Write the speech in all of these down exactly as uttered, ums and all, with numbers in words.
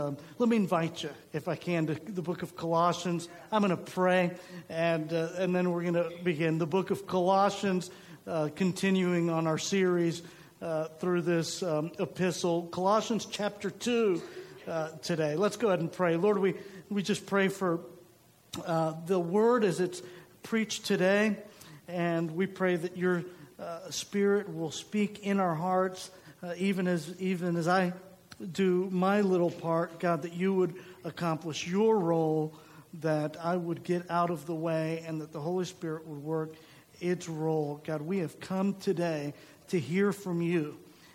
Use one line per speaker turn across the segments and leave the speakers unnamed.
Um, let me invite you, if I can, to the book of Colossians. I'm going to pray, and uh, and then we're going to begin. The book of Colossians, uh, continuing on our series uh, through this um, epistle. Colossians chapter two uh, today. Let's go ahead and pray. Lord, we, we just pray for uh, the word as it's preached today, and we pray that your uh, Spirit will speak in our hearts, uh, even as even as I do my little part, God, that you would accomplish your role, that I would get out of the way, and that the Holy Spirit would work its role. God, we have come today to hear from you,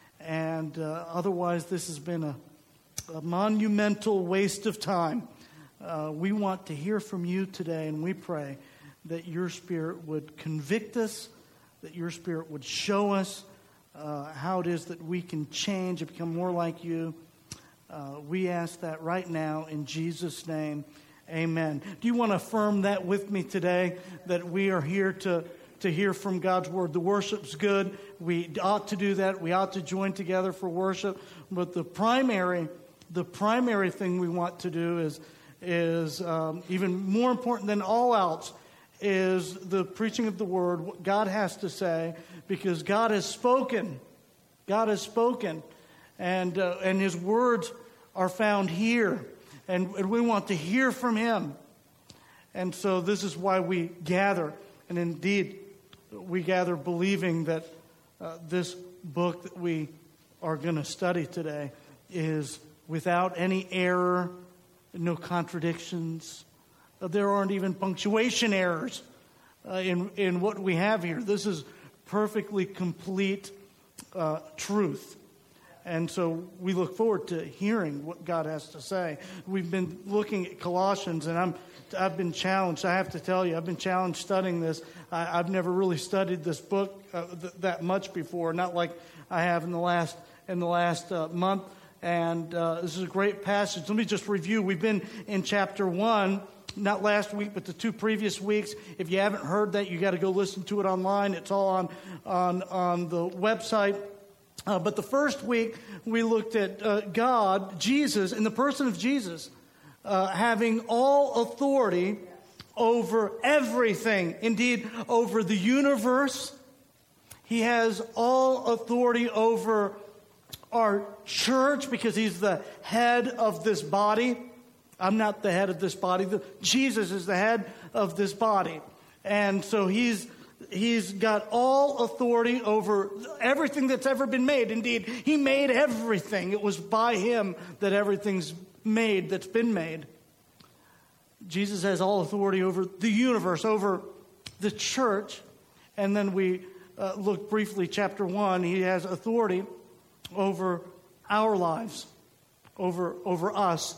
and uh, otherwise this has been a, a monumental waste of time. Uh, we want to hear from you today, and we pray that your Spirit would convict us, that your Spirit would show us Uh, how it is that we can change and become more like you. Uh, we ask that right now in Jesus' name. Amen. Do you want to affirm that with me today, that we are here to, to hear from God's word? The worship's good. We ought to do that. We ought to join together for worship. But the primary, the primary thing we want to do is, is um, even more important than all else, is the preaching of the word, what God has to say, because God has spoken. God has spoken. And uh, and his words are found here. And, and we want to hear from him. And so this is why we gather. And indeed, we gather believing that uh, this book that we are going to study today is without any error, no contradictions. There aren't even punctuation errors uh, in, in what we have here. This is perfectly complete uh, truth. And so we look forward to hearing what God has to say. We've been looking at Colossians, and I'm, I've been challenged. I have to tell you, I've been challenged studying this. I, I've never really studied this book uh, th- that much before, not like I have in the last, in the last uh, month. And uh, this is a great passage. Let me just review. We've been in chapter one. Not last week, but the two previous weeks. If you haven't heard that, you got to go listen to it online. It's all on on on the website. Uh, but the first week, we looked at uh, God, Jesus, in the person of Jesus, uh, having all authority over everything. Indeed, over the universe. He has all authority over our church because he's the head of this body. I'm not the head of this body. The, Jesus is the head of this body. And so he's he's got all authority over everything that's ever been made. Indeed, he made everything. It was by him that everything's made that's been made. Jesus has all authority over the universe, over the church. And then we uh, look briefly, chapter one, he has authority over our lives, over over us.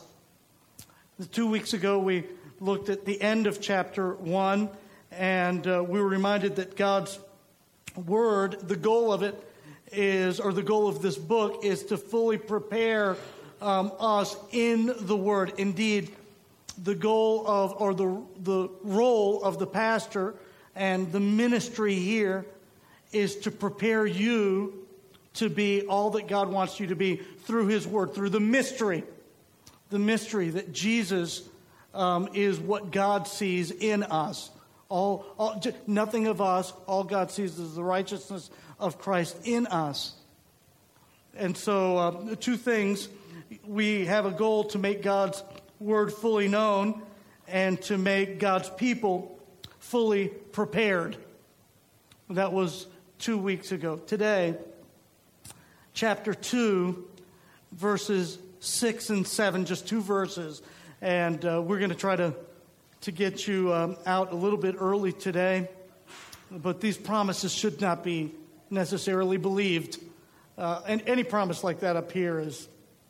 Two weeks ago, we looked at the end of chapter one, and uh, we were reminded that God's word, the goal of it is, or the goal of this book is to fully prepare um, us in the word. Indeed, the goal of, or the the role of the pastor and the ministry here is to prepare you to be all that God wants you to be through his word, through the mystery. The mystery that Jesus um, is what God sees in us. All, all, nothing of us. All God sees is the righteousness of Christ in us. And so, uh, two things. We have a goal to make God's word fully known and to make God's people fully prepared. That was two weeks ago. Today, chapter two, verses six and seven, just two verses. And uh, we're going to try to, to get you um, out a little bit early today. But these promises should not be necessarily believed. Uh, and any promise like that up here is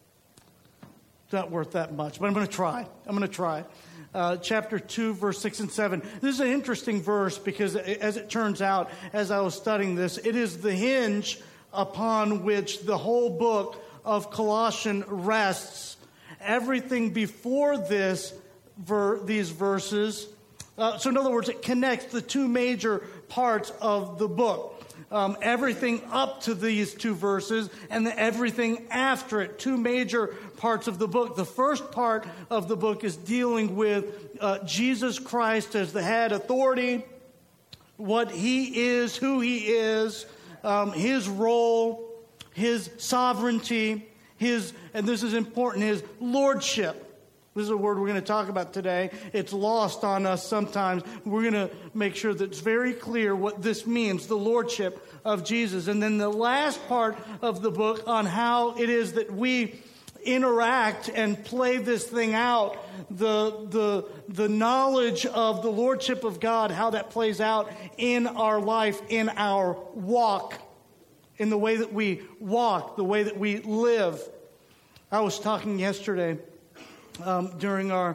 not worth that much. But I'm going to try. I'm going to try. Uh, chapter two, verse six and seven. This is an interesting verse because, as it turns out, as I was studying this, it is the hinge upon which the whole book of Colossians rests. Everything before this, ver, these verses, uh, so in other words, it connects the two major parts of the book. um, everything up to these two verses and the everything after it, two major parts of the book. The first part of the book is dealing with uh, Jesus Christ as the head authority, what he is, who he is, um, his role, his sovereignty, his, and this is important, his lordship. This is a word we're going to talk about today. It's lost on us sometimes. We're going to make sure that it's very clear what this means, the lordship of Jesus. And then the last part of the book on how it is that we interact and play this thing out, the, the, the knowledge of the lordship of God, how that plays out in our life, in our walk, in the way that we walk, the way that we live. I was talking yesterday Um, during our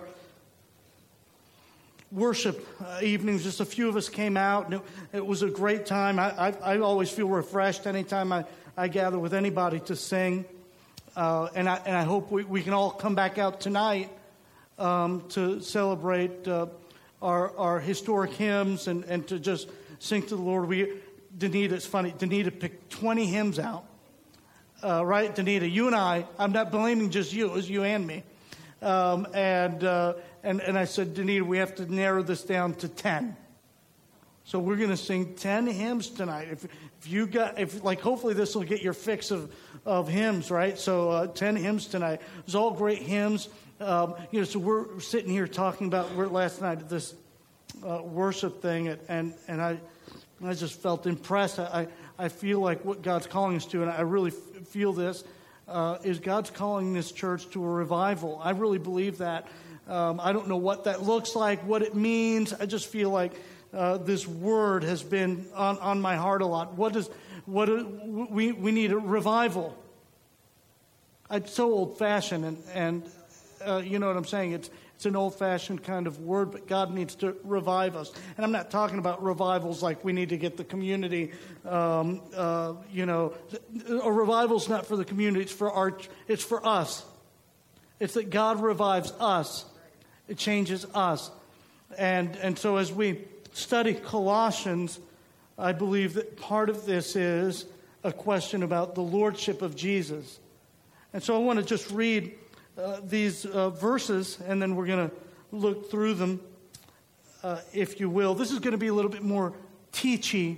worship uh, evenings. Just a few of us came out, and it, it was a great time. I, I, I always feel refreshed anytime I, I gather with anybody to sing. Uh, and, I, and I hope we, we can all come back out tonight um, to celebrate uh, our, our historic hymns and, and to just sing to the Lord. We, Danita, it's funny, Danita picked twenty hymns out. Uh, right, Danita? You and I, I'm not blaming just you, it was you and me. Um, and, uh, and and I said, Danita, we have to narrow this down to ten. So we're going to sing ten hymns tonight. If if you got, if like, hopefully this will get your fix of, of hymns, right? So uh, ten hymns tonight. It was all great hymns. Um, you know, so we're sitting here talking about we're last night at this uh, worship thing, and and, and I I just felt impressed. I I feel like what God's calling us to, and I really f- feel this. Uh, is God's calling this church to a revival. I really believe that. Um, I don't know what that looks like, what it means. I just feel like uh, this word has been on, on my heart a lot. What is what is, we we need a revival. It's so old-fashioned, and and uh, you know what I'm saying. It's it's an old-fashioned kind of word, but God needs to revive us. And I'm not talking about revivals like we need to get the community. Um, uh, you know, a revival's not for the community. It's for our. It's for us. It's that God revives us. It changes us. And and so as we study Colossians, I believe that part of this is a question about the lordship of Jesus. And so I want to just read uh, these uh, verses, and then we're going to look through them, uh, if you will. This is going to be a little bit more teachy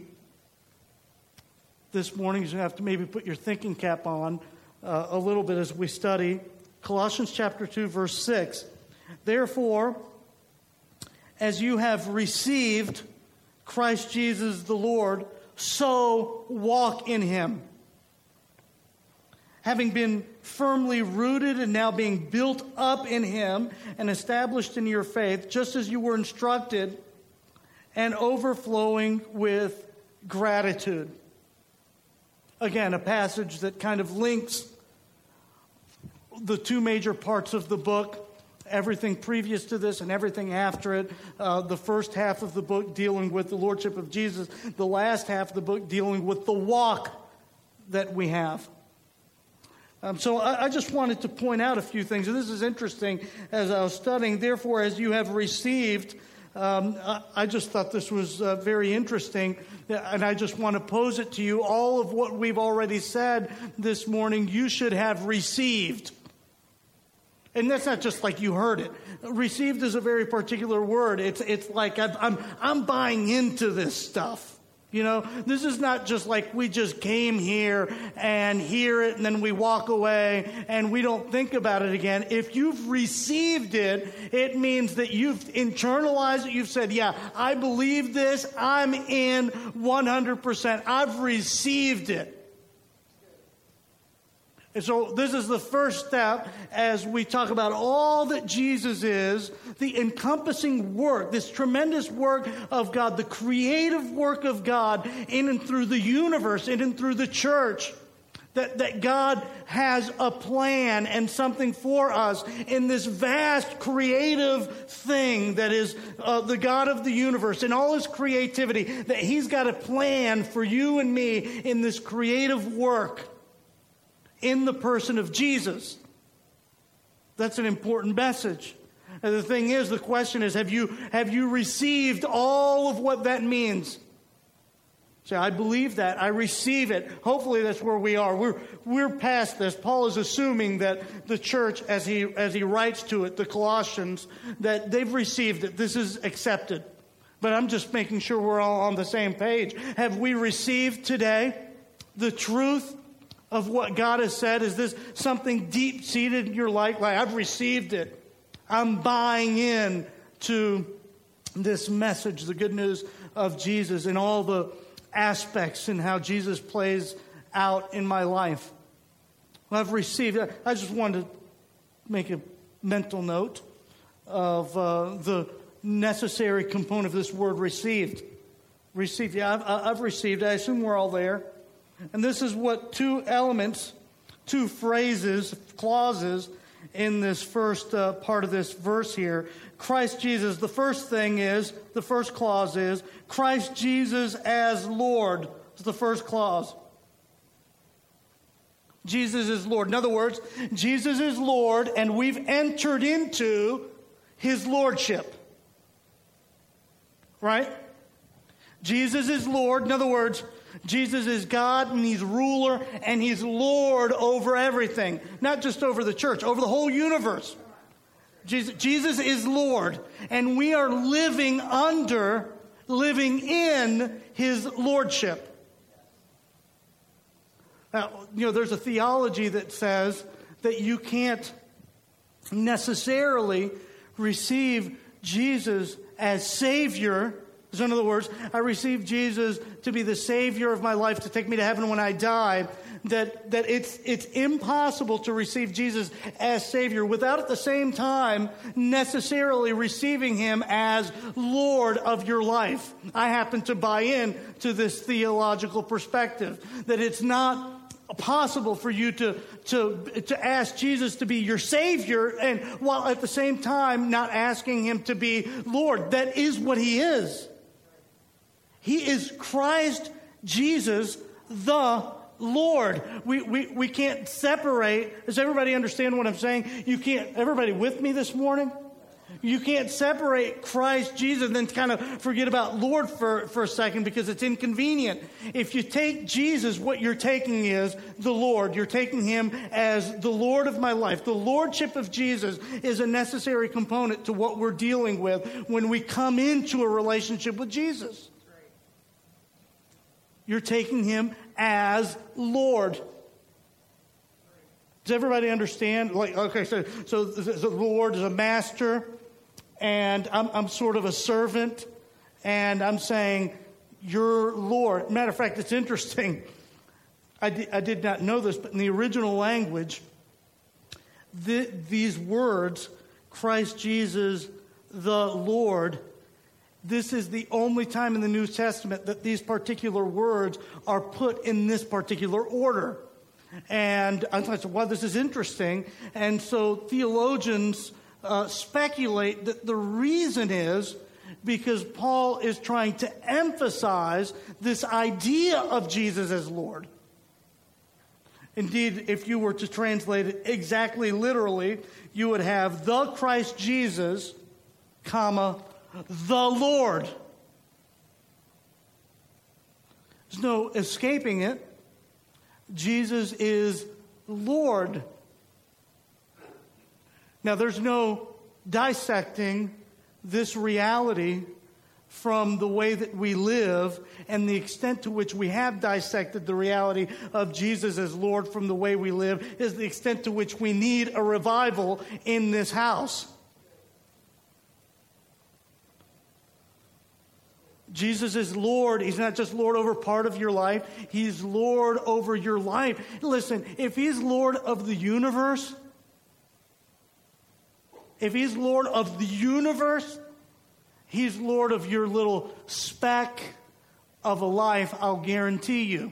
this morning. You're going to have to maybe put your thinking cap on uh, a little bit as we study Colossians chapter two, verse six. Therefore, as you have received Christ Jesus the Lord, so walk in him, having been firmly rooted and now being built up in him and established in your faith, just as you were instructed, and overflowing with gratitude. Again, a passage that kind of links the two major parts of the book, everything previous to this and everything after it. Uh, the first half of the book dealing with the lordship of Jesus, the last half of the book dealing with the walk that we have. Um, so I, I just wanted to point out a few things. And this is interesting as I was studying. Therefore, as you have received, um, I, I just thought this was uh, very interesting. And I just want to pose it to you. All of what we've already said this morning, you should have received. And that's not just like you heard it. Received is a very particular word. It's it's like I'm I'm, I'm buying into this stuff. You know, this is not just like we just came here and hear it and then we walk away and we don't think about it again. If you've received it, it means that you've internalized it. You've said, yeah, I believe this. I'm in one hundred percent. I've received it. And so this is the first step as we talk about all that Jesus is, the encompassing work, this tremendous work of God, the creative work of God in and through the universe, in and through the church, that, that God has a plan and something for us in this vast creative thing that is uh, the God of the universe in all his creativity, that he's got a plan for you and me in this creative work in the person of Jesus. That's an important message. And the thing is, the question is, have you have you received all of what that means? Say, I believe that. I receive it. Hopefully that's where we are. We're, we're past this. Paul is assuming that the church, as he, as he writes to it, the Colossians, that they've received it. This is accepted. But I'm just making sure we're all on the same page. Have we received today the truth of what God has said? Is this something deep-seated in your life? Like, I've received it. I'm buying in to this message, the good news of Jesus, and all the aspects and how Jesus plays out in my life. Well, I've received it. I just wanted to make a mental note of uh, the necessary component of this word received. Received. Yeah, I've, I've received. I assume we're all there. And this is what two elements, two phrases, clauses in this first uh, part of this verse here. Christ Jesus, the first thing is, the first clause is, Christ Jesus as Lord is the first clause. Jesus is Lord. In other words, Jesus is Lord, and we've entered into his lordship. Right? Jesus is Lord. In other words, Jesus is God, and he's ruler, and he's Lord over everything. Not just over the church, over the whole universe. Jesus, Jesus is Lord, and we are living under, living in his lordship. Now, you know, there's a theology that says that you can't necessarily receive Jesus as Savior. So in other words, I receive Jesus to be the Savior of my life, to take me to heaven when I die, that, that it's, it's impossible to receive Jesus as Savior without at the same time necessarily receiving him as Lord of your life. I happen to buy in to this theological perspective, that it's not possible for you to, to, to ask Jesus to be your Savior, and while at the same time not asking him to be Lord. That is what he is. He is Christ Jesus the Lord. We, we, we can't separate. Does everybody understand what I'm saying? You can't, everybody with me this morning? You can't separate Christ Jesus and then kind of forget about Lord for, for a second, because it's inconvenient. If you take Jesus, what you're taking is the Lord. You're taking him as the Lord of my life. The Lordship of Jesus is a necessary component to what we're dealing with when we come into a relationship with Jesus. You're taking him as Lord. Does everybody understand? Like, okay, so so the Lord is a master, and I'm I'm sort of a servant, and I'm saying, "You're Lord." Matter of fact, it's interesting. I did, I did not know this, but in the original language, the, these words, Christ Jesus the Lord, this is the only time in the New Testament that these particular words are put in this particular order. And I thought, well, this is interesting. And so theologians uh, speculate that the reason is because Paul is trying to emphasize this idea of Jesus as Lord. Indeed, if you were to translate it exactly literally, you would have the Christ Jesus, comma, the Lord. There's no escaping it. Jesus is Lord. Now, there's no dissecting this reality from the way that we live and the extent to which we have dissected the reality of Jesus as Lord from the way we live is the extent to which we need a revival in this house. Jesus is Lord. He's not just Lord over part of your life. He's Lord over your life. Listen, if he's Lord of the universe, if he's Lord of the universe, he's Lord of your little speck of a life, I'll guarantee you.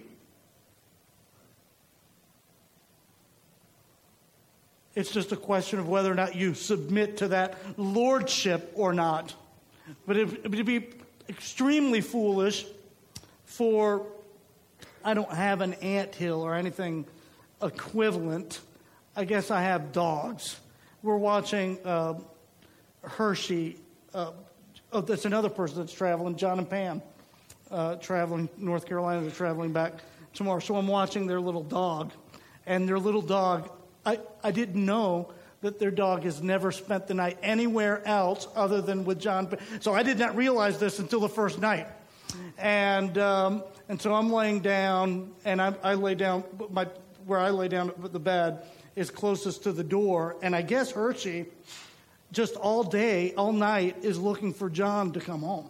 It's just a question of whether or not you submit to that lordship or not. But it would be extremely foolish for, I don't have an anthill or anything equivalent. I guess I have dogs. We're watching uh, Hershey. Uh, oh, that's another person that's traveling, John and Pam. uh, traveling, North Carolina, they're traveling back tomorrow. So I'm watching their little dog. And their little dog, I, I didn't know that their dog has never spent the night anywhere else other than with John. So I did not realize this until the first night. And um, and so I'm laying down, and I, I lay down, my where I lay down at the bed is closest to the door. And I guess Hershey, just all day, all night, is looking for John to come home.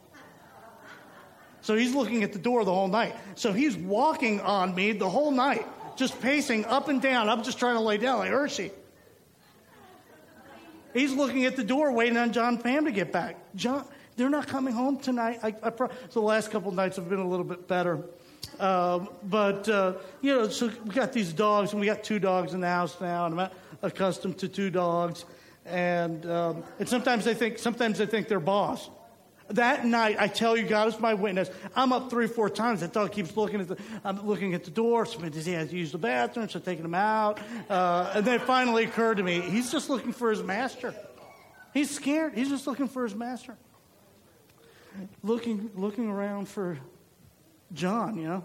So he's looking at the door the whole night. So he's walking on me the whole night, just pacing up and down. I'm just trying to lay down like, Hershey. He's looking at the door, waiting on John Pam to get back. John, they're not coming home tonight. I, I pro- so the last couple of nights have been a little bit better. Um, but, uh, you know, so we got these dogs, and we got two dogs in the house now, and I'm accustomed to two dogs. And um, and sometimes they think sometimes they think they're boss. That night, I tell you, God is my witness. I'm up three, four times. That dog keeps looking at the. I'm looking at the door. So does he have to use the bathroom? So taking him out. Uh, and then it finally occurred to me, he's just looking for his master. He's scared. He's just looking for his master. Looking, looking around for John, you know.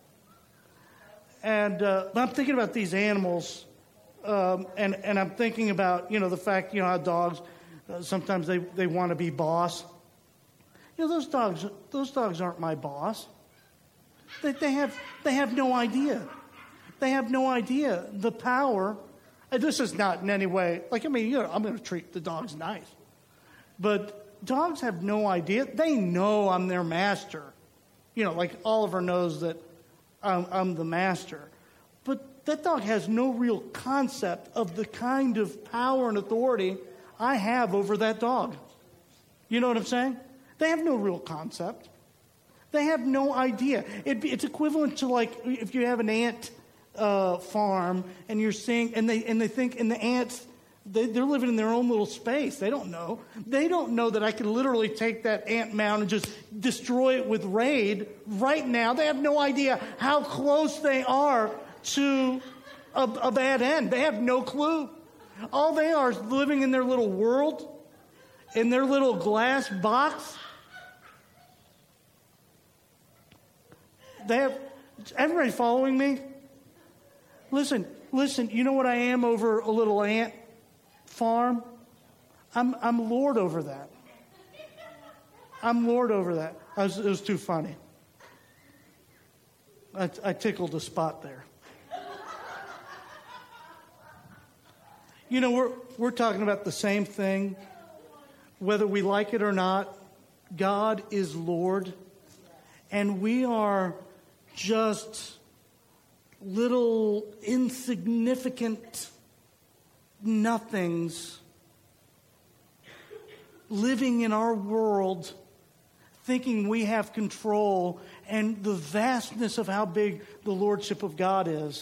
And uh, but I'm thinking about these animals, um, and and I'm thinking about you know the fact you know how dogs uh, sometimes they they want to be boss. You know, those dogs, those dogs aren't my boss. They, they have, they have no idea. They have no idea the power. And this is not in any way, like, I mean, you know, I'm going to treat the dogs nice. But dogs have no idea. They know I'm their master. You know, like Oliver knows that I'm, I'm the master. But that dog has no real concept of the kind of power and authority I have over that dog. You know what I'm saying? They have no real concept. They have no idea. It, it's equivalent to like if you have an ant uh, farm and you're seeing, and they and they think, and the ants, they, they're living in their own little space. They don't know. They don't know that I could literally take that ant mound and just destroy it with raid right now. They have no idea how close they are to a, a bad end. They have no clue. All they are is living in their little world, in their little glass box. They have, everybody following me? Listen, listen, you know what I am over a little ant farm? I'm I'm Lord over that. I'm Lord over that. I was, it was too funny. I, I tickled a spot there. You know, we're we're talking about the same thing. Whether we like it or not, God is Lord. And we are just little insignificant nothings living in our world, thinking we have control, and the vastness of how big the lordship of God is.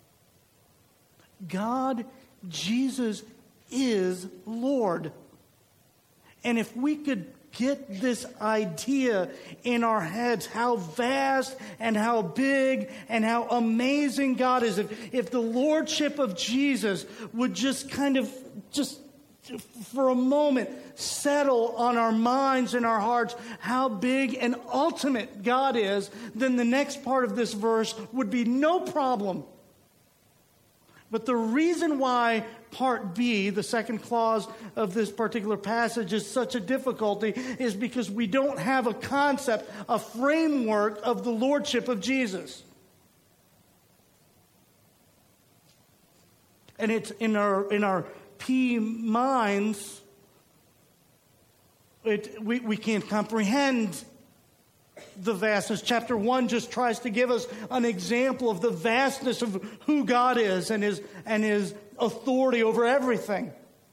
God, Jesus, is Lord. And if we could get this idea in our heads, how vast and how big and how amazing God is. If, if the lordship of Jesus would just kind of, just for a moment, settle on our minds and our hearts how big and ultimate God is, then the next part of this verse would be no problem. But the reason why part B, the second clause of this particular passage, is such a difficulty is because we don't have a concept, a framework of the lordship of Jesus. And it's in our in our P minds, it, we, we can't comprehend the vastness. Chapter one just tries to give us an example of the vastness of who God is and his and his authority over everything.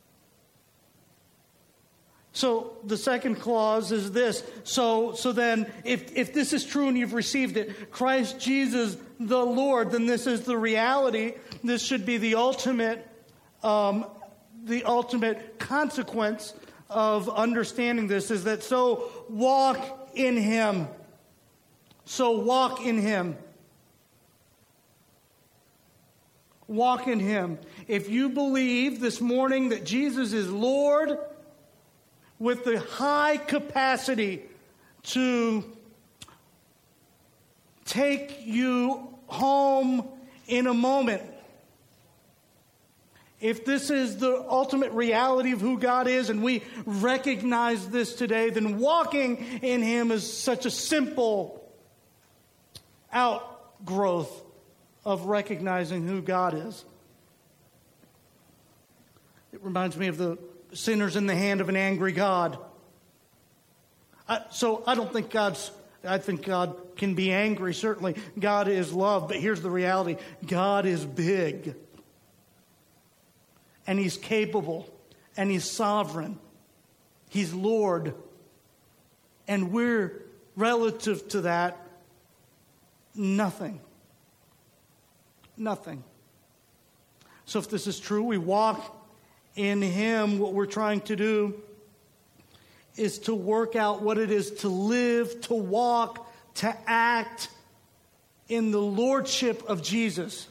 So the second clause is this. So so then if if this is true and you've received it, Christ Jesus the Lord, then this is the reality. This should be the ultimate um, the ultimate consequence of understanding this, is that so walk in him. So walk in him. Walk in him. If you believe this morning that Jesus is Lord with the high capacity to take you home in a moment. If this is the ultimate reality of who God is and we recognize this today, then walking in Him is such a simple outgrowth of recognizing who God is. It reminds me of the sinners in the hand of an angry God. I, so I don't think God's, I think God can be angry, certainly. God is love, but here's the reality. God is big. And He's capable. And He's sovereign. He's Lord. And we're, relative to that, nothing. Nothing. So if this is true, we walk in Him. What we're trying to do is to work out what it is to live, to walk, to act in the lordship of Jesus.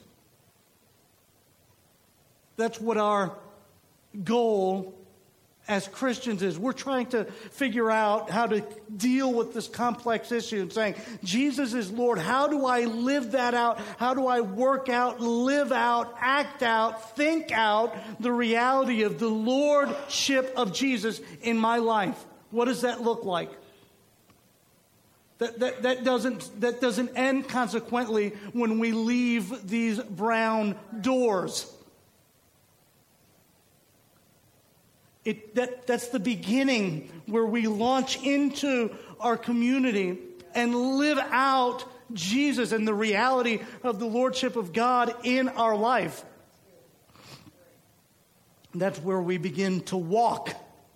That's what our goal as Christians is. We're trying to figure out how to deal with this complex issue and saying, Jesus is Lord. How do I live that out? How do I work out, live out, act out, think out the reality of the lordship of Jesus in my life? What does that look like? That, that, that, doesn't, that doesn't end, consequently, when we leave these brown doors. It, that, that's the beginning where we launch into our community and live out Jesus and the reality of the lordship of God in our life. That's where we begin to walk.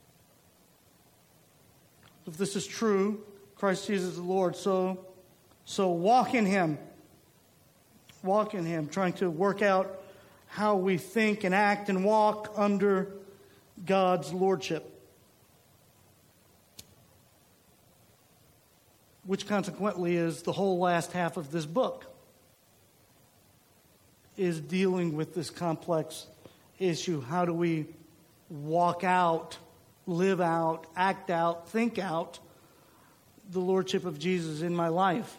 If this is true, Christ Jesus is the Lord, so, so walk in Him. Walk in Him, trying to work out how we think and act and walk under God's lordship. Which consequently is the whole last half of this book, is dealing with this complex issue. How do we walk out, live out, act out, think out the lordship of Jesus in my life?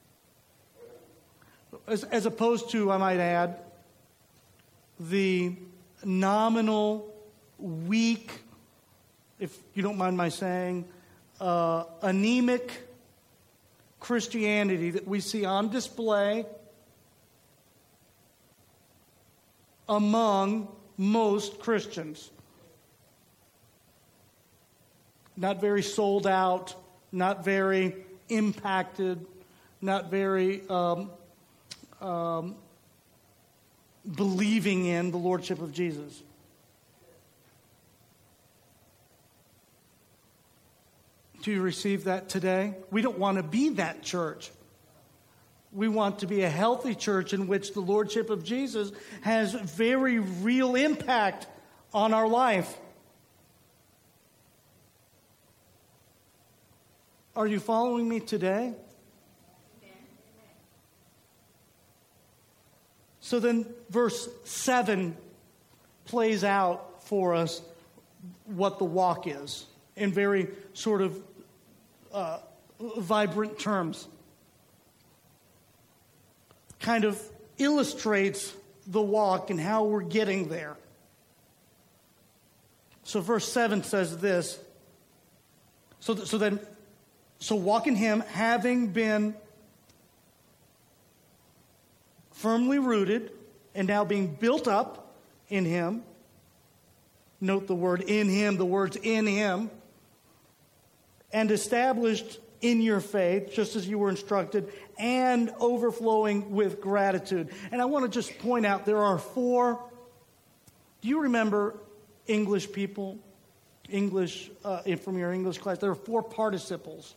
As, as opposed to, I might add, the nominal, weak, if you don't mind my saying, uh, anemic Christianity that we see on display among most Christians. Not very sold out, not very impacted, not very um, um, believing in the lordship of Jesus. Do you receive that today? We don't want to be that church. We want to be a healthy church in which the lordship of Jesus has very real impact on our life. Are you following me today? So then verse seven plays out for us what the walk is in very sort of uh, vibrant terms. Kind of illustrates the walk and how we're getting there. So verse seven says this. So, th- so then, so walk in Him, having been firmly rooted and now being built up in Him. Note the word in Him, the words in Him. And established in your faith, just as you were instructed, and overflowing with gratitude. And I want to just point out, there are four, do you remember English people, English, uh, from your English class? There are four participles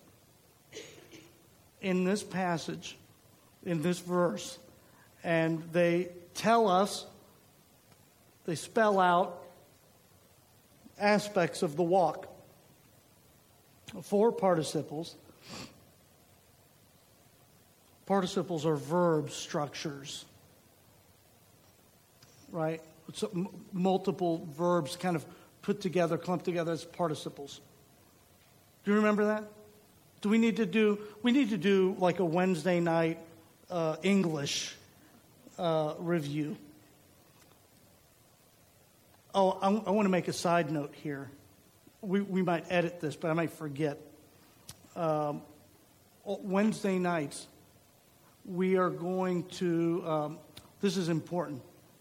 in this passage, in this verse. And they tell us, they spell out aspects of the walk. Four participles. Participles are verb structures, right? So m- multiple verbs kind of put together, clumped together as participles. Do you remember that? Do we need to do, we need to do like a Wednesday night uh, English uh, review. Oh, I, I want to make a side note here. We, we might edit this, but I might forget. Um, Wednesday nights, we are going to, um, this is important.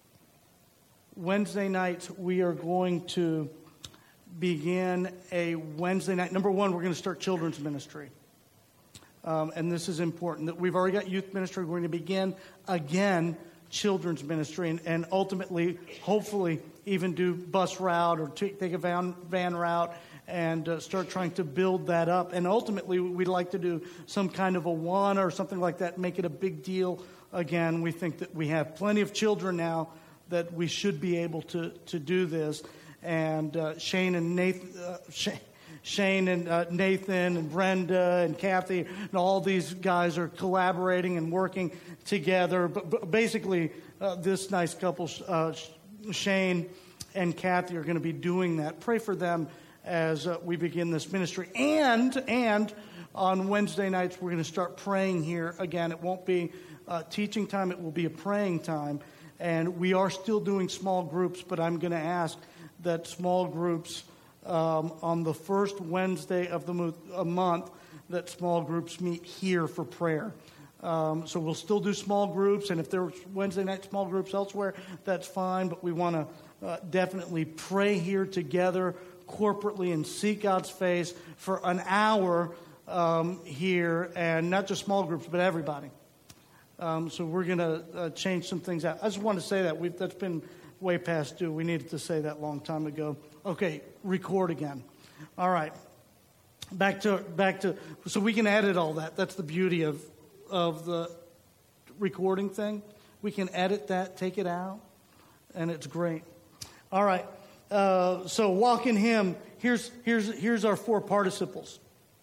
Wednesday nights, we are going to begin a Wednesday night. Number one, we're going to start children's ministry. Um, and this is important. That we've already got youth ministry. We're going to begin again children's ministry, and, and ultimately, hopefully, even do bus route or t- take a van van route and uh, start trying to build that up. And ultimately, we'd like to do some kind of a one or something like that, make it a big deal again. We think that we have plenty of children now that we should be able to, to do this. And uh, Shane and Nathan, uh, Shane, Shane and uh, Nathan and Brenda and Kathy and all these guys are collaborating and working together. But, but basically, uh, this nice couple, uh, Shane and Kathy, are going to be doing that. Pray for them as uh, we begin this ministry. And and on Wednesday nights, we're going to start praying here again. It won't be uh, teaching time. It will be a praying time. And we are still doing small groups, but I'm going to ask that small groups um, on the first Wednesday of the mo- a month, that small groups meet here for prayer. Um, so we'll still do small groups, and if there's Wednesday night small groups elsewhere, that's fine. But we want to uh, definitely pray here together corporately and seek God's face for an hour um, here, and not just small groups, but everybody. Um, so we're going to uh, change some things out. I just want to say that. We've, that's been way past due. We needed to say that a long time ago. Okay, record again. All right. Back to, back to, so we can edit all that. That's the beauty of, of the recording thing. We can edit that, take it out, and it's great. All right. Uh, so walk in Him. Here's, here's, here's our four participles.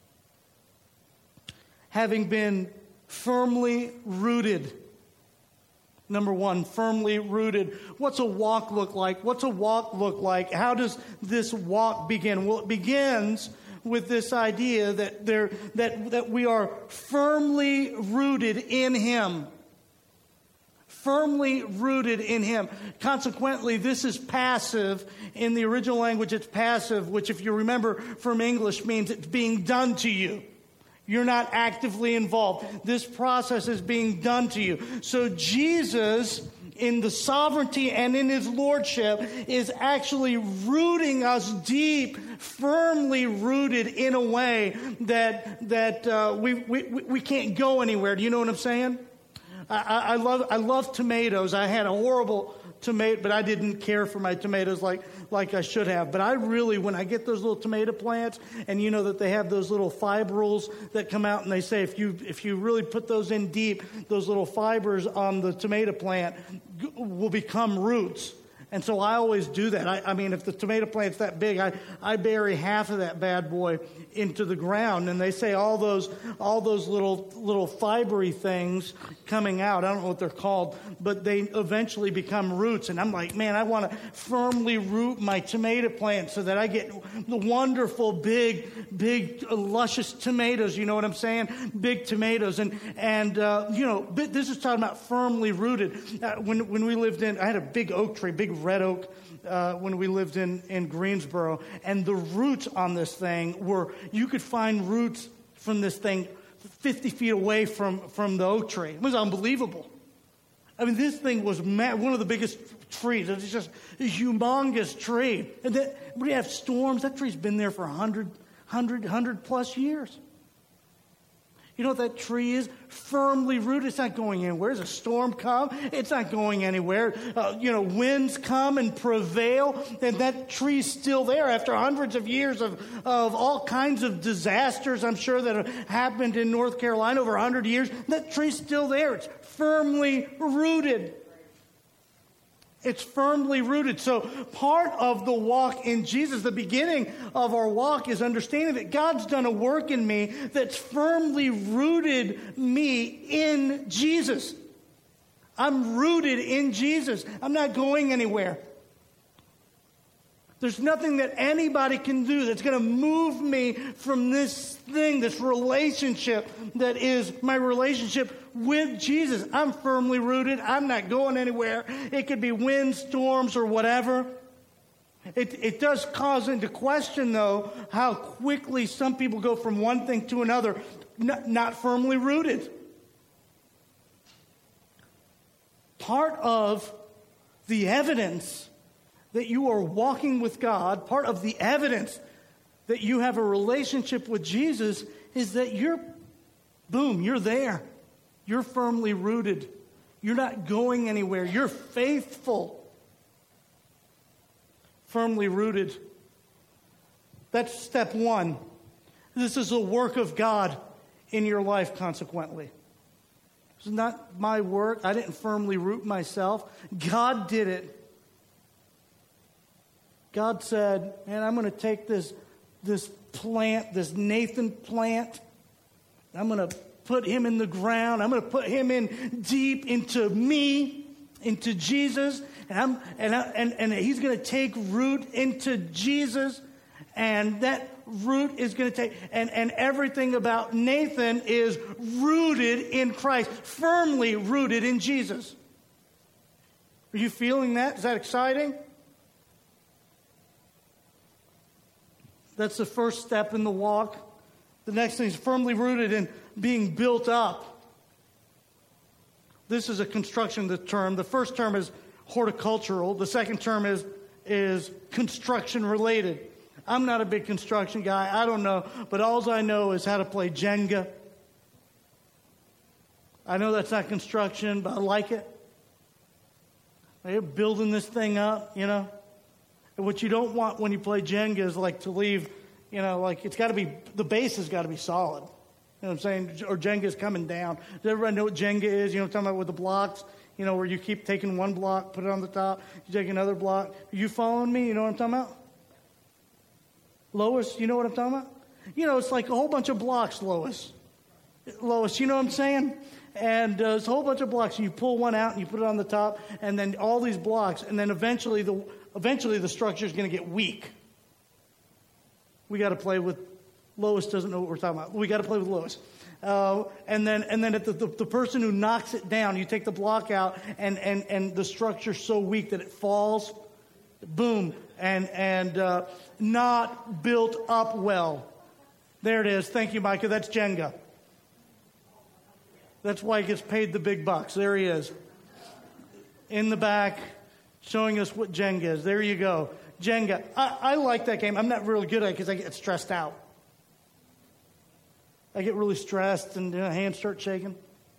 Having been firmly rooted. Number one, firmly rooted. What's a walk look like? What's a walk look like? How does this walk begin? Well, it begins with this idea that there that that we are firmly rooted in Him. Firmly rooted in Him. Consequently, this is passive. In the original language, it's passive, which, if you remember from English, means it's being done to you. You're not actively involved. This process is being done to you. So Jesus, in the sovereignty and in His lordship, is actually rooting us deep, firmly rooted in a way that that uh, we, we we can't go anywhere. Do you know what I'm saying? I, I, I love I love tomatoes. I had a horrible tomato, but I didn't care for my tomatoes like like I should have. But I really, when I get those little tomato plants, and you know that they have those little fibrils that come out, and they say if you if you really put those in deep, those little fibers on the tomato plant will become roots. And so I always do that. I, I mean, if the tomato plant's that big, I, I bury half of that bad boy into the ground. And they say all those all those little little fibery things coming out, I don't know what they're called, but they eventually become roots. And I'm like, man, I want to firmly root my tomato plant so that I get the wonderful, big, big, luscious tomatoes. You know what I'm saying? Big tomatoes. And, and uh, you know, this is talking about firmly rooted. Uh, when, when we lived in, I had a big oak tree, big red oak, uh, when we lived in, in Greensboro. And the roots on this thing were, you could find roots from this thing fifty feet away from, from the oak tree. It was unbelievable. I mean, this thing was ma- one of the biggest trees. It's just a humongous tree. And then we have storms. That tree's been there for one hundred, one hundred, one hundred plus years. You know what that tree is? Firmly rooted. It's not going anywhere. As a storm come, it's not going anywhere. Uh, you know, winds come and prevail, and that tree's still there after hundreds of years of, of all kinds of disasters, I'm sure, that have happened in North Carolina over one hundred years. That tree's still there. It's firmly rooted. It's firmly rooted. So part of the walk in Jesus, the beginning of our walk, is understanding that God's done a work in me that's firmly rooted me in Jesus. I'm rooted in Jesus. I'm not going anywhere. There's nothing that anybody can do that's going to move me from this thing, this relationship that is my relationship with Jesus. I'm firmly rooted. I'm not going anywhere. It could be wind, storms, or whatever. It, it does cause into question, though, how quickly some people go from one thing to another, not, not firmly rooted. Part of the evidence that you are walking with God, part of the evidence that you have a relationship with Jesus is that you're, boom, you're there. You're firmly rooted. You're not going anywhere. You're faithful. Firmly rooted. That's step one. This is a work of God in your life, consequently. It's not my work. I didn't firmly root myself. God did it. God said, man, I'm going to take this, this plant, this Nathan plant. I'm going to put him in the ground. I'm going to put him in deep into me, into Jesus. And, I'm, and, I, and, and he's going to take root into Jesus. And that root is going to take, and, and everything about Nathan is rooted in Christ, firmly rooted in Jesus. Are you feeling that? Is that exciting? That's the first step in the walk. The next thing is firmly rooted in being built up. This is a construction the term. The first term is horticultural. The second term is, is construction related. I'm not a big construction guy. I don't know. But all I know is how to play Jenga. I know that's not construction, but I like it. They're building this thing up, you know. And what you don't want when you play Jenga is like to leave, you know, like it's got to be, the base has got to be solid. You know what I'm saying? Or Jenga's coming down. Does everybody know what Jenga is? You know what I'm talking about with the blocks? You know, where you keep taking one block, put it on the top, you take another block. Are you following me? You know what I'm talking about? Lois, you know what I'm talking about? You know, it's like a whole bunch of blocks, Lois. Lois, you know what I'm saying? And uh, it's a whole bunch of blocks, and you pull one out and you put it on the top, and then all these blocks, and then eventually the eventually the structure is going to get weak. We got to play with, Lois doesn't know what we're talking about. We got to play with Lois. Uh, and then and then at the, the, the person who knocks it down, you take the block out, and, and, and the structure's so weak that it falls, boom, and, and uh, not built up well. There it is. Thank you, Micah. That's Jenga. That's why he gets paid the big bucks. There he is. In the back, showing us what Jenga is. There you go. Jenga. I, I like that game. I'm not really good at it because I get stressed out. I get really stressed and you know, hands start shaking.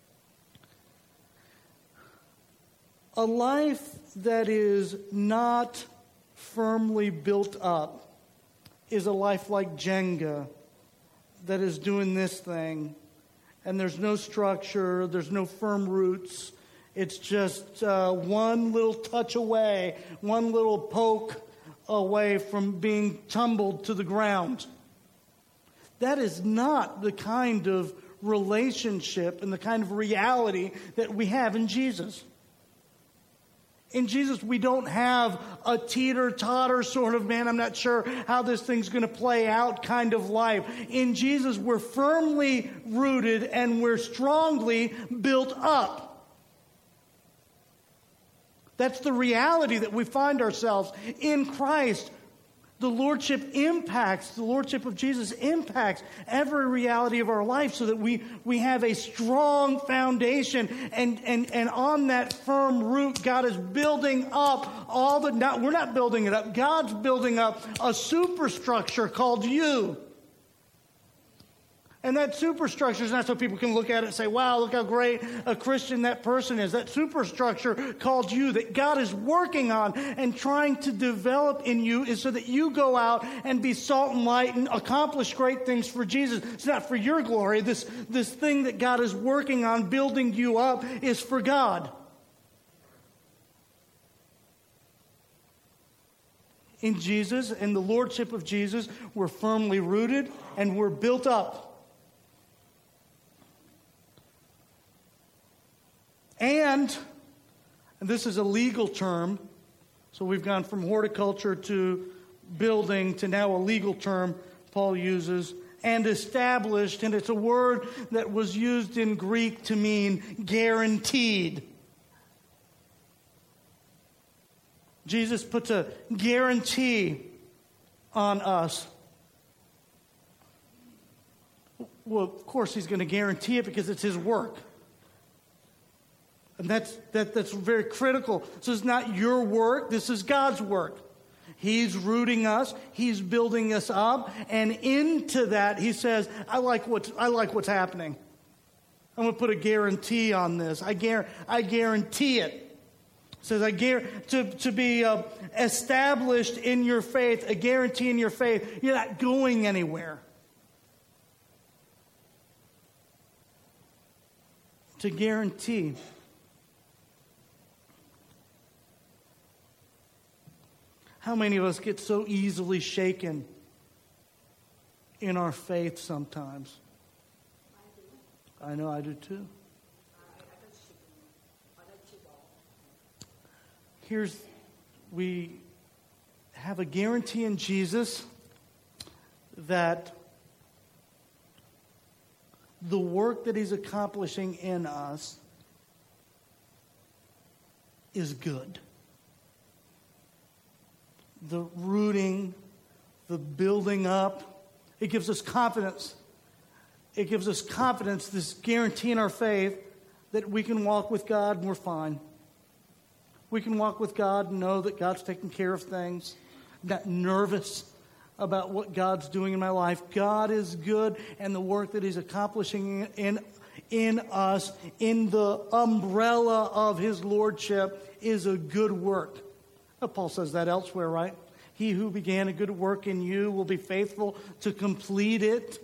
A life that is not firmly built up is a life like Jenga that is doing this thing. And there's no structure, there's no firm roots. It's just uh, one little touch away, one little poke away from being tumbled to the ground. That is not the kind of relationship and the kind of reality that we have in Jesus. In Jesus, we don't have a teeter-totter sort of, man, I'm not sure how this thing's going to play out kind of life. In Jesus, we're firmly rooted and we're strongly built up. That's the reality that we find ourselves in Christ. The Lordship impacts, the Lordship of Jesus impacts every reality of our life so that we, we have a strong foundation. And, and, and on that firm root, God is building up all the, not, we're not building it up, God's building up a superstructure called you. And that superstructure is not so people can look at it and say, wow, look how great a Christian that person is. That superstructure called you that God is working on and trying to develop in you is so that you go out and be salt and light and accomplish great things for Jesus. It's not for your glory. This, this thing that God is working on, building you up, is for God. In Jesus and the Lordship of Jesus, we're firmly rooted and we're built up. And, and this is a legal term, so we've gone from horticulture to building to now a legal term Paul uses, and established, and it's a word that was used in Greek to mean guaranteed. Jesus puts a guarantee on us. Well, of course he's going to guarantee it because it's his work. And that's that, that's very critical. This is not your work. This is God's work. He's rooting us. He's building us up. And into that, he says, I like what's, I like what's happening. I'm going to put a guarantee on this. I, guar- I guarantee it. It says, I guarantee to, to be uh, established in your faith, a guarantee in your faith. You're not going anywhere. To guarantee. How many of us get so easily shaken in our faith sometimes? I do. I know I do too. Here's, we have a guarantee in Jesus that the work that he's accomplishing in us is good. The rooting, the building up, it gives us confidence. It gives us confidence, this guarantee in our faith that we can walk with God and we're fine. We can walk with God and know that God's taking care of things. I'm not nervous about what God's doing in my life. God is good, and the work that he's accomplishing in, in us, in the umbrella of his lordship, is a good work. Now, Paul says that elsewhere, right? He who began a good work in you will be faithful to complete it.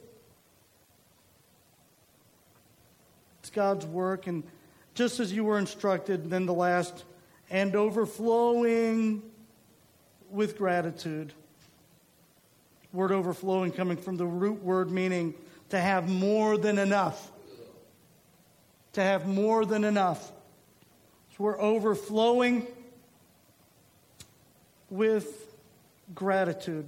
It's God's work, and just as you were instructed, then the last, and overflowing with gratitude. Word overflowing coming from the root word meaning to have more than enough. To have more than enough. So we're overflowing with gratitude.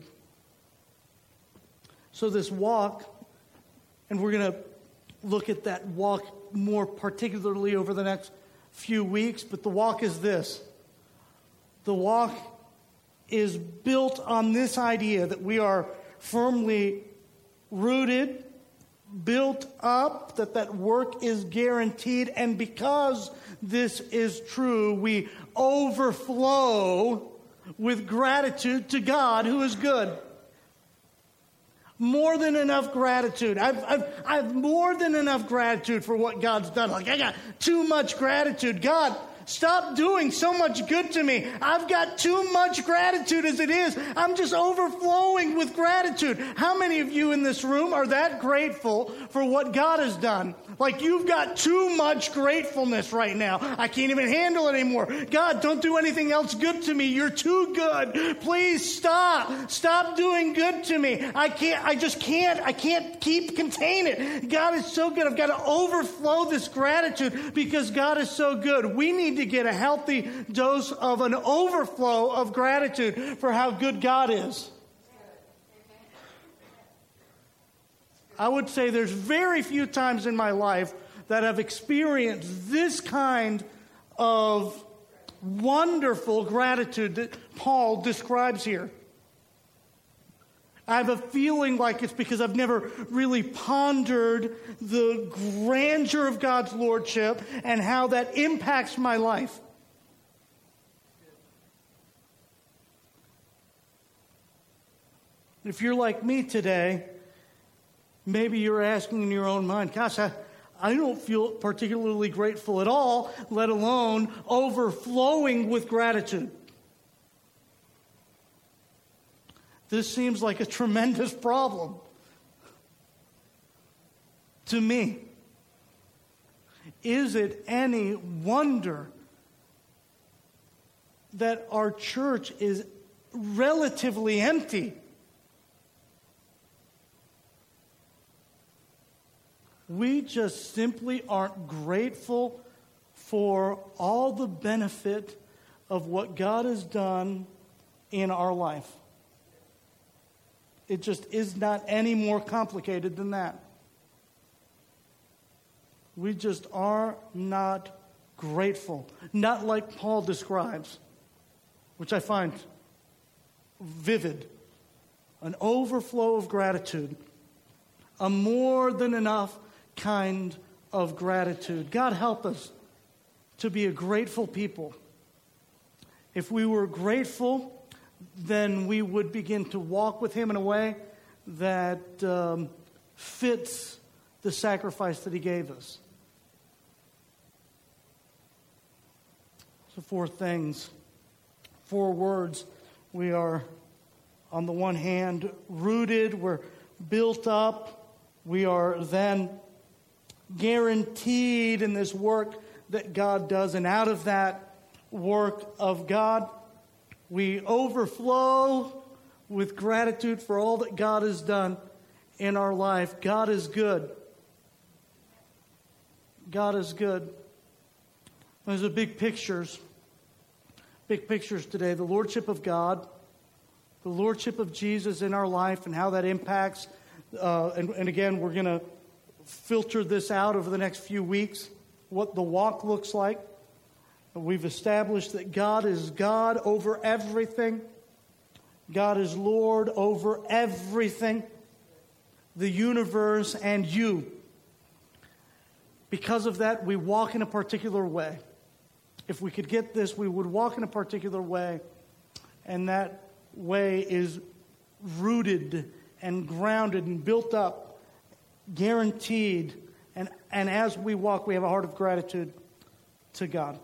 So this walk, and we're going to look at that walk more particularly over the next few weeks, but the walk is this. The walk is built on this idea that we are firmly rooted, built up, that that work is guaranteed, and because this is true, we overflow with gratitude to God who is good. More than enough gratitude. I've, I've, I've more than enough gratitude for what God's done. Like, I got too much gratitude. God, stop doing so much good to me. I've got too much gratitude as it is. I'm just overflowing with gratitude. How many of you in this room are that grateful for what God has done? Like, you've got too much gratefulness right now. I can't even handle it anymore. God, don't do anything else good to me. You're too good. Please stop. Stop doing good to me. I can't, I just can't, I can't keep contain it. God is so good. I've got to overflow this gratitude because God is so good. We need to get a healthy dose of an overflow of gratitude for how good God is. I would say there's very few times in my life that I've experienced this kind of wonderful gratitude that Paul describes here. I have a feeling like it's because I've never really pondered the grandeur of God's lordship and how that impacts my life. If you're like me today, maybe you're asking in your own mind, gosh, I, I don't feel particularly grateful at all, let alone overflowing with gratitude. This seems like a tremendous problem to me. Is it any wonder that our church is relatively empty? We just simply aren't grateful for all the benefit of what God has done in our life. It just is not any more complicated than that. We just are not grateful. Not like Paul describes, which I find vivid. An overflow of gratitude. A more than enough kind of gratitude. God help us to be a grateful people. If we were grateful, then we would begin to walk with Him in a way that um, fits the sacrifice that He gave us. So four things, four words. We are, on the one hand, rooted, we're built up, we are then guaranteed in this work that God does, and out of that work of God, we overflow with gratitude for all that God has done in our life. God is good. God is good. There's a big pictures, big pictures today. The Lordship of God, the Lordship of Jesus in our life and how that impacts. Uh, and, and again, we're going to filter this out over the next few weeks, what the walk looks like. We've established that God is God over everything. God is Lord over everything, the universe and you. Because of that, we walk in a particular way. If we could get this, we would walk in a particular way, and that way is rooted and grounded and built up, guaranteed, and, and as we walk, we have a heart of gratitude to God.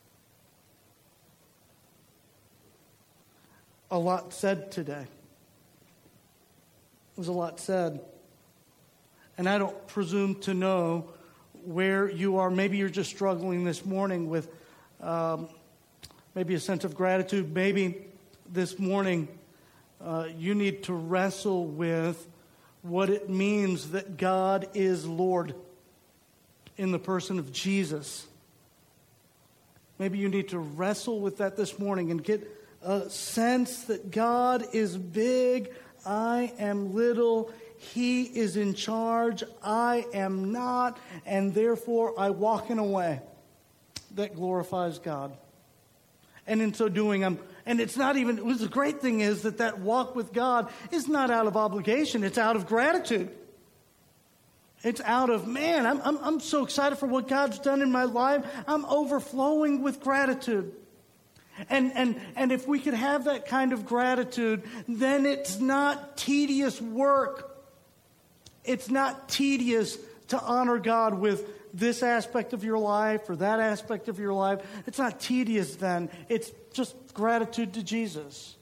A lot said today. There's a lot said. And I don't presume to know where you are. Maybe you're just struggling this morning with um, maybe a sense of gratitude. Maybe this morning uh, you need to wrestle with what it means that God is Lord in the person of Jesus. Maybe you need to wrestle with that this morning and get a sense that God is big, I am little, He is in charge, I am not, and therefore I walk in a way that glorifies God. And in so doing, I'm, and it's not even, the great thing is that that walk with God is not out of obligation, it's out of gratitude. It's out of, man, I'm, I'm, I'm so excited for what God's done in my life, I'm overflowing with gratitude. And, and, and if we could have that kind of gratitude, then it's not tedious work. It's not tedious to honor God with this aspect of your life or that aspect of your life. It's not tedious then. It's just gratitude to Jesus.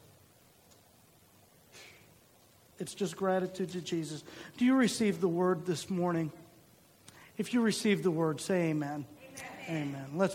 It's just gratitude to Jesus. Do you receive the word this morning? If you receive the word, say amen. Amen. Amen. Let's